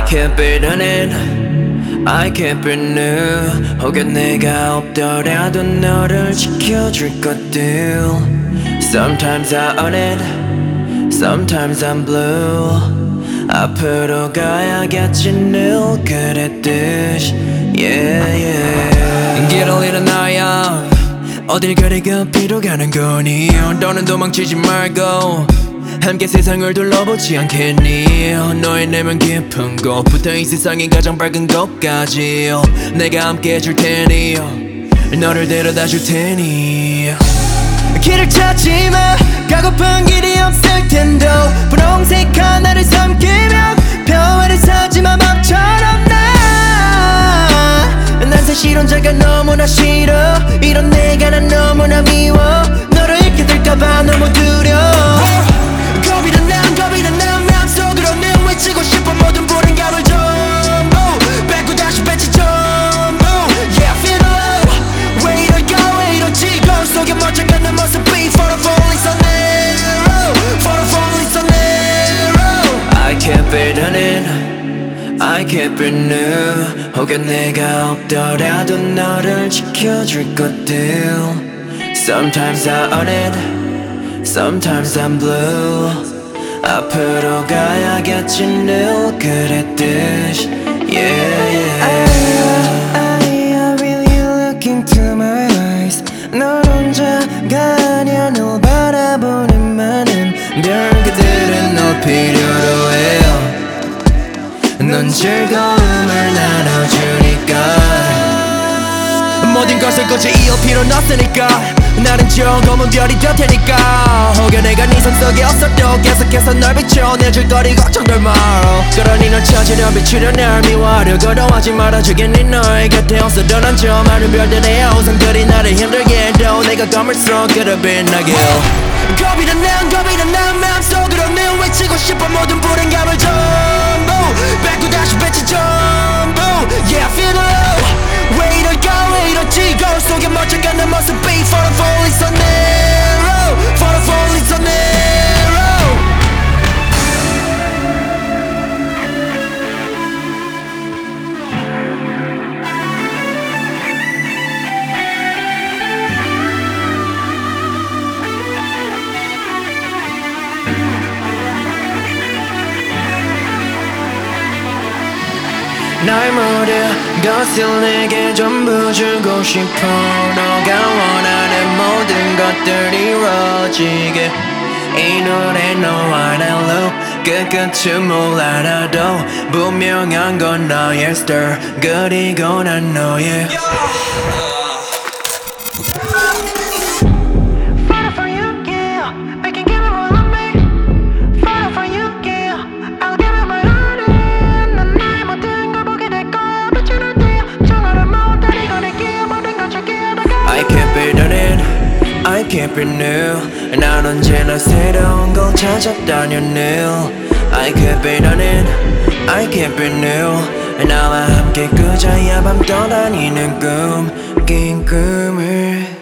can't be running, I can't be new. 혹여 내가 없더라도 너를 지켜줄 것들. Sometimes I own it, sometimes I'm blue. 앞으로 가야겠지 늘 그랬듯이. Yeah, yeah. 길을 잃어나야 어딜 가리 급히로 가는 거니. 너는 도망치지 말고 함께 세상을 둘러보지 않겠니. 너의 내면 깊은 곳부터 이 세상의 가장 밝은 곳까지 내가 함께 해줄 테니 너를 데려다 줄 테니. 길을 찾지 마, 가고픈 길이 없을 텐도. 분홍색 하나를 삼키며 평화를 사지 마. 맘처럼 난 사실 혼자가 너무나 싫어. 이런 내가 난 너무나 미워. 너를 잃게 될까봐 너무 두려워. 겁이 난 맘속으로 늘 외치고 싶어. 모든 불안감을 전부 뺏고 다시 뱉지 전부. Yeah, I feel the love. 왜 이럴까 왜 이러지. 거울 속에 멀쩡한 내 모습이 For the falling so narrow, For the falling so narrow. I can't be running, I can't be new. 혹여 내가 없더라도 너를 지켜줄 것들. Sometimes I own it, sometimes I'm blue. 앞으로 가야겠지 늘 그랬듯이. Yeah, yeah. I really look into my eyes. 넌 혼자가 아니야. 널 바라보는 많은 별들은 널 필요로 해요. 넌 즐거움을 나눠주니까. 모든 것을 굳이 이을 필요는 없으니까. 나는 조금은 별이 될 테니까. 혹여 내가 네 손속에 없어도 계속해서 널 비춰내줄 거리 걱정들 마. 그러니 널 찾으려 비추려 날 미워하려고도 하지 말아주겠니. 너의 곁에 없어도 난 저 많은 별들의 우상들이 나를 힘들게 해도 내가 검을 속으로 빛나길. 겁이 난 맘속으로 늘 외치고 싶어. 모든 불안감을 전부 뺏고 다시 뱉지 전부. Yeah, I feel the love. 왜 이럴까 왜 이러지. 거울 속에 멀쩡한 내 모습이 For the falling so narrow, For the falling so narrow. 날 모든 것을 내게 전부 주고 싶어. 너가 원하는 모든 것들이 이루어지게. 이 노래 너와 난 loop 끝끝은 몰라도 분명한 건 너의 stir. 그리고 난 너의 I can't be new. 난 언제나 새로운 걸 찾아다녀 new. I can't be running, I can't be new. 나와 함께 꾸자야 밤 떠다니는 꿈, 긴 꿈을